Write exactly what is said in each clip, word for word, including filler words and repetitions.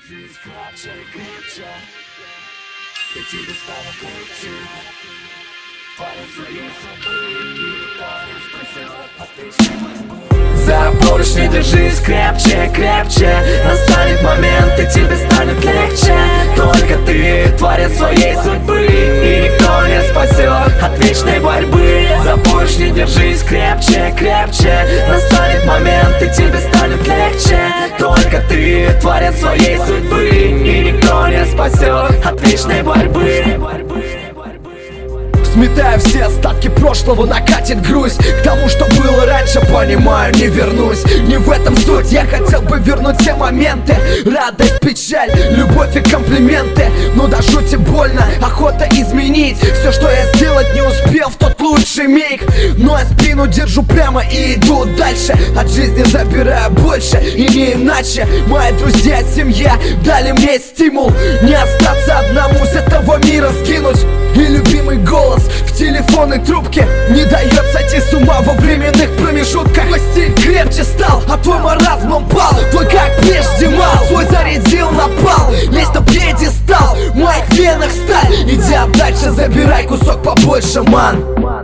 Жизнь крепче и крепче, и тебе станет легче. Парень своей судьбы, и никто не спасет от вечной борьбы. За поручни держись крепче, крепче. Настанет момент, и тебе станет легче. Только ты творец своей судьбы, и никто не спасет от вечной борьбы. За поручни держись крепче, крепче. Настанет момент, и тебе станет легче. Только ты творец своей судьбы, и никто не спасет от вечной борьбы. Сметая все остатки прошлого, накатит грусть. К тому, что было раньше, понимаю, не вернусь. Не в этом суть, я хотел бы вернуть те моменты. Радость, печаль, любовь и комплименты. Но до жути больно, охота изменить все, что я сделать не успел в тот лучший миг. Но я спину держу прямо и иду дальше. От жизни забираю больше и не иначе. Мои друзья, семья дали мне стимул не остаться одному, с этого мира скинуть. И любимый голос в телефонной трубке не дает сойти с ума во временных промежутках. Твой стиль крепче стал, а твой маразм упал. Твой как прежде мал, свой зарядил, напал. Лезь на пьедестал, в моих венах сталь. Идя дальше, забирай кусок побольше, ман.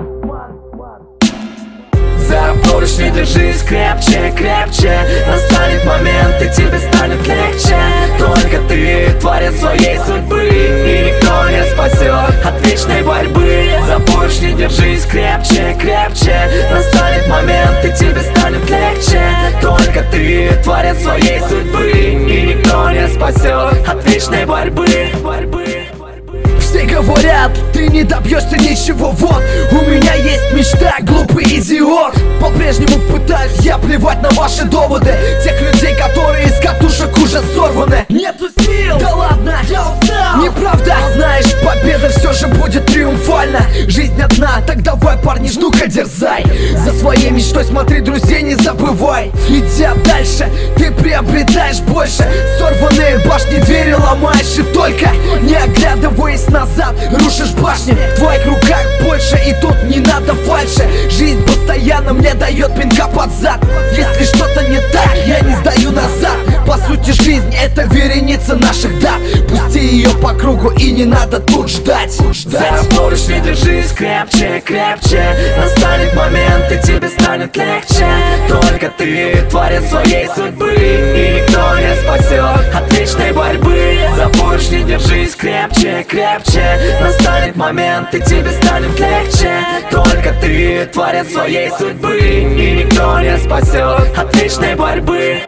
За поручни держись крепче, крепче. Настанет момент, и тебе станет легче. Только ты творец своей судьбы, и никто не спасет от вечной борьбы. За поручни держись крепче, крепче. Настанет момент, и тебе станет легче. Только ты творец своей судьбы, и никто не спасет от вечной борьбы. Все говорят, ты не добьешься ничего, вот. У меня есть мечта, глупый идиот. По-прежнему пытаюсь я плевать на ваши доводы. Тех людей, которые из катушек уже сорваны. Нету сил, да ладно, я устал. Неправда, знаешь, победа все же будет триумфальна. Жизнь одна, так давай, парни, ну-ка дерзай. За своей мечтой смотри, друзей не забывай. Идя дальше, ты приобретаешь больше. Сорванные башни, двери ломаешь, и только не оглядываясь назад, рушишь башни. В твоих руках больше, и тут не надо фальши. Жизнь постоянно мне дает пинка под зад. Если что-то не так, я не сдаю назад. По сути, жизнь — это вереница наших дат. Пусти ее по кругу, и не надо тут ждать, ждать. За поручни держись крепче, крепче. Настанет момент, и тебе станет легче. Только ты творец своей судьбы, и никто не спасет от вечной борьбы. За поручни держись крепче, крепче. Настанет момент, и тебе станет легче. Только ты творец своей судьбы, и никто не спасет от вечной борьбы.